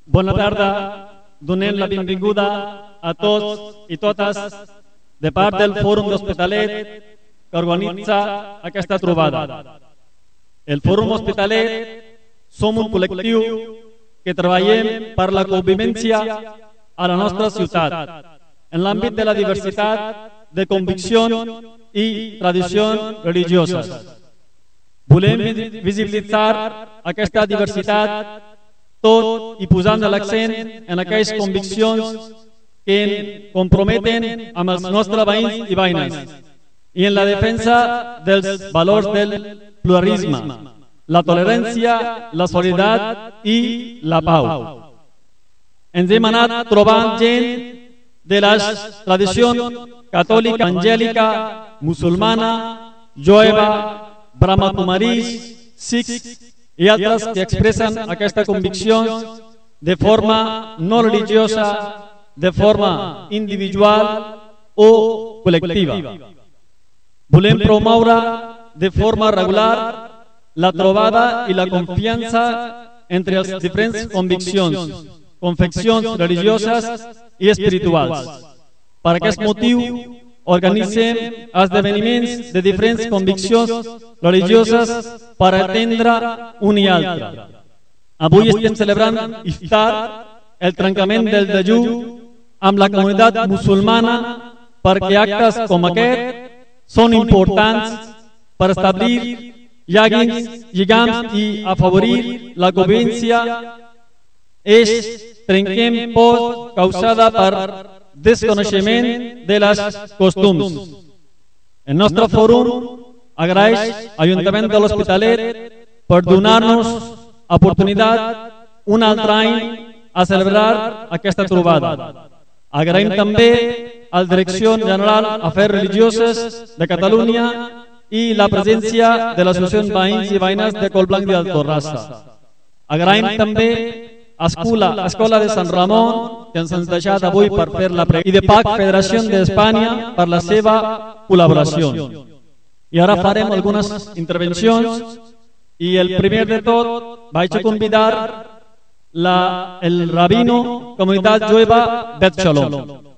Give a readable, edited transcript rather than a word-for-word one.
Bona tarda, donem la benvinguda a tots i totes de part del Fòrum d'Hospitalet que organitza aquesta trobada. El Fòrum Hospitalet som un col·lectiu que treballem per la convivència a la nostra ciutat en l'àmbit de la diversitat de conviccions i tradicions religioses. Volem visibilitzar aquesta diversitat tot i posant l'accent en aquelles conviccions que ens comprometen amb els nostres veïns i veïnes i en la defensa dels valors del pluralisme, la tolerància, la solidaritat i la pau. Ens hem anat trobant gent de les tradicions catòlica, evangèlica, musulmana, jueva, brahmakumaris, sikhs i altres que expressen aquesta convicció de forma no religiosa, de forma individual o col·lectiva. Volem promoure de forma regular la trobada i la confiança entre les diferents conviccions, confessions religioses i espirituals. Per aquest motiu, organitzem esdeveniments de diferents conviccions religioses per atendre un i altre. Avui estem celebrant Iftar, el trencament del dejú, amb la comunitat musulmana perquè actes com aquest són importants per establir lligams i afavorir la convivència. Trenquem por causada per desconeixement de les costums. El nostre fòrum agraeix a l'Ajuntament de l'Hospitalet per donar-nos oportunitat un altre any a celebrar aquesta trobada. Agraïm també a la Direcció General d'Afers Religiosos de Catalunya i la presència de l'Associació Veïns i Veïnes de Collblanc i d'Altorrassa. Agraïm també a l'Escola de Sant Ramon, que ens ha deixat avui per fer la pregunta, i de PAC Federació d'Espanya per la seva col·laboració. I ara farem algunes intervencions i el primer de tot vaig a convidar el rabino comunitat jueva Bet Shalom.